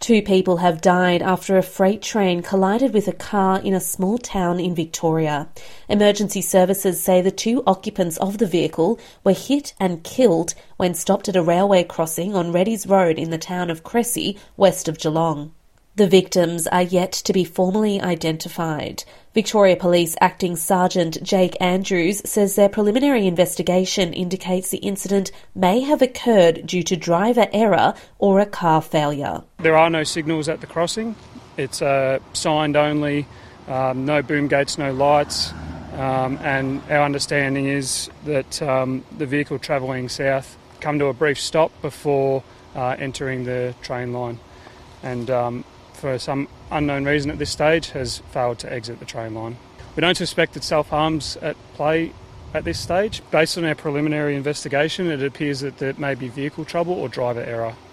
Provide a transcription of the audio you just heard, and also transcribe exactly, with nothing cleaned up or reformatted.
Two people have died after a freight train collided with a car in a small town in Victoria. Emergency services say the two occupants of the vehicle were hit and killed when stopped at a railway crossing on Reddy's Road in the town of Cressy, west of Geelong. The victims are yet to be formally identified. Victoria Police Acting Sergeant Jake Andrews says their preliminary investigation indicates the incident may have occurred due to driver error or a car failure. There are no signals at the crossing. It's uh, signed only, um, no boom gates, no lights, um, and our understanding is that um, the vehicle travelling south come to a brief stop before uh, entering the train line. And um, for some unknown reason at this stage, has failed to exit the train line. We don't suspect that self-harm's at play at this stage. Based on our preliminary investigation, it appears that there may be vehicle trouble or driver error.